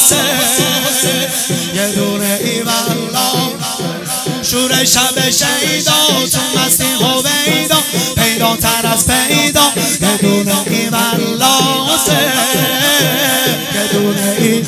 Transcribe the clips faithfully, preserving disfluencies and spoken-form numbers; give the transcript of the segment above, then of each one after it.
حسین یه دونه ای والله شور شب شیدا تو مستی هویدا پیدا تر از پیدا یه دونه ای والله حسین یه دونه ای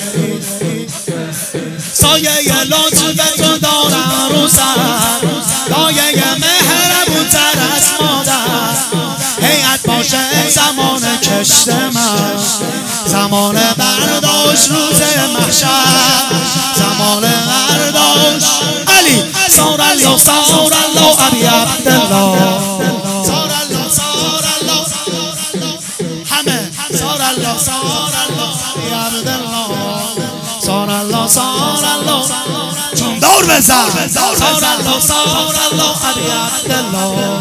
سایه لطف تو دارم رو سر لایه مهربون تر از مادر هیئت باشه زمان کشت من زمان برداشت روز محشر زمان برداشت علی سار الله سار الله ابی عبدالله سار الله سار الله همه سار الله سار الله ابی عبدالله سار الله سار الله چون دور بزن سار الله سار الله ابی عبدالله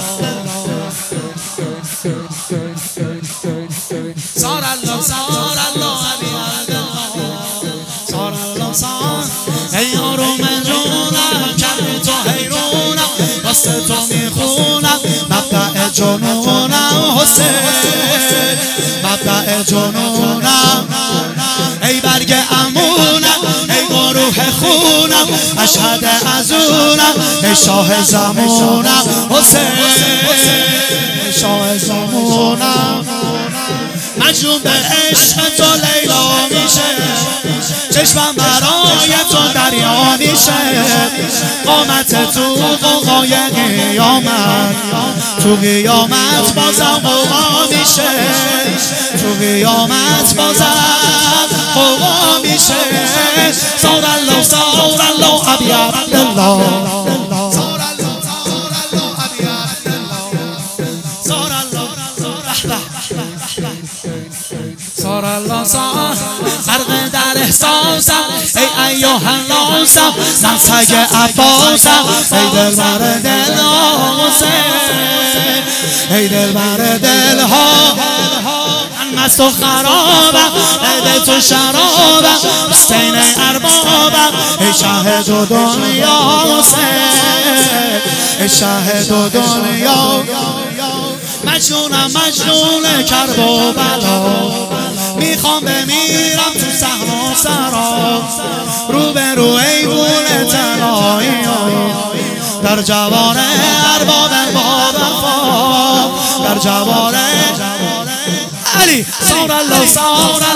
سار الله سار الله ابی عبدالله سار الله سار ای یارو من جونم کمی تو حیرونم واسه تو میخونم مبدأ جنونم حسین مبدأ جنونم ای برگ امونم ای گروه خونم اشهد ازونم ای شاه زمونم حسین ای شاه زمونم مجنون به عشق تو لیلا میشه چشمم برای تو دریا میشه قامت تو قوقای قیامت تو قیامت بازم قوقا میشه تو قیامت بازم قوقا میشه سار الله سار الله ابی عبدالله سار الله سار الله ابی عبدالله سار الله سار الله سار غرق در احساسم ای ایها الناسم من سگ عباسم ای دلبر دل حسین ای دلبر دل ها من مست و خرابم ای تو شرابم حسین اربابم ای شاهد و دنیا حسین ای شاهد و دنیا مجنونم مجنون کرب و بلا میخوام بمیرم تو صحرا سرا رو به رو ایوون طلایی در جوار ارباب با وفا در جوار علی سار الله سار